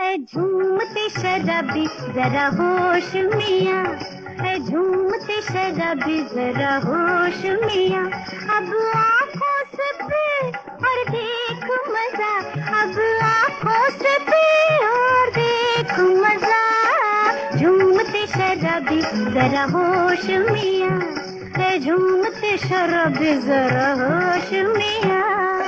झूमते शराबी जरा होश मियाँ, झूमते शराबी जरा होश मियाँ। अब आँखों से पी और देख मजा, अब आँखों से पी और देख मजा। झूमते शराबी जरा होश मियाँ, झूमते शराबी जरा होश मियाँ।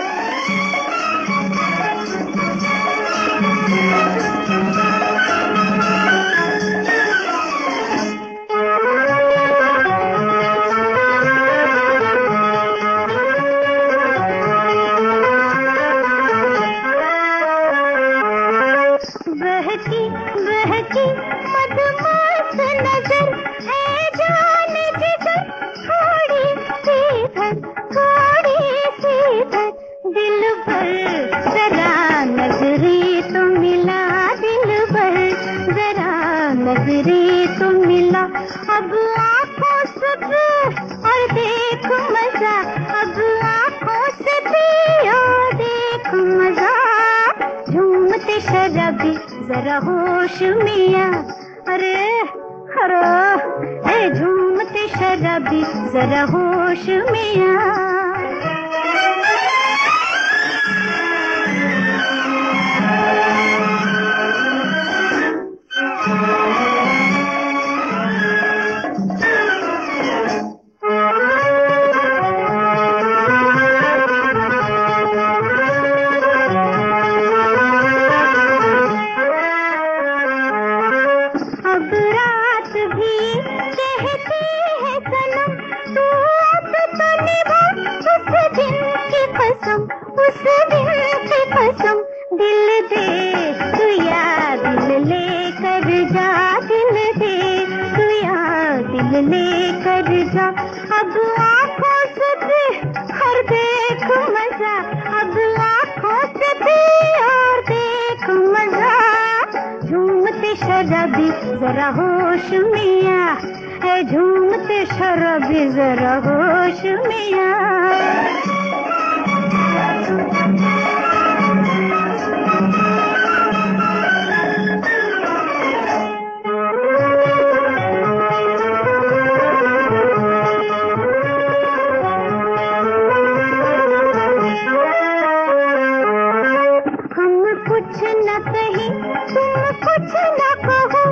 बहकी बहकी मदमस्त नजर, ऐ जाने जिगर थोड़ी सी धर, थोड़ी सी धर। दिल भर जरा नजरे तो मिला, दिल भर जरा नजरे तो मिला। अब आँखों से पी और देख मजा, अब आँखों से पी और देख मजा। झूमते शराबी जरा होश मियाँ, अरे अरे झूमते शराबी जरा होश मियाँ। अब रात भी कहती है सनम, तू अब तो निभा उस दिन की कसम, उस दिन की कसम। दिल दे तू या दिल ले कर जा, दिल दे तू या दिल ले कर जा। अब आँखों से पी और देख मजा, अब आँखों से पी और देख मजा। झूमते शराबी जरा होश मियाँ, झूमते शराबी जरा होश मियाँ। हम कुछ न कहें तुम कुछ न कहो,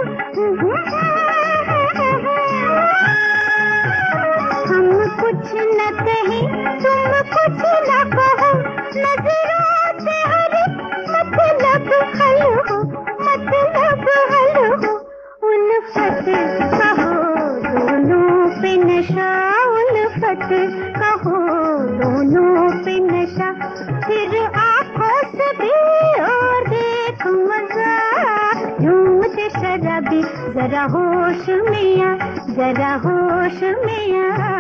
हम कुछ न कहें तुम कुछ न कहो। नजरों से हर मतलब हल हो, मतलब हल हो। उल्फत कहो दोनों पे नशा, उल्फत कहो दोनों पे नशा। फिर आँखों से भी और देख मजा। झूमते शराबी जरा होश मियाँ, जरा होश मियाँ।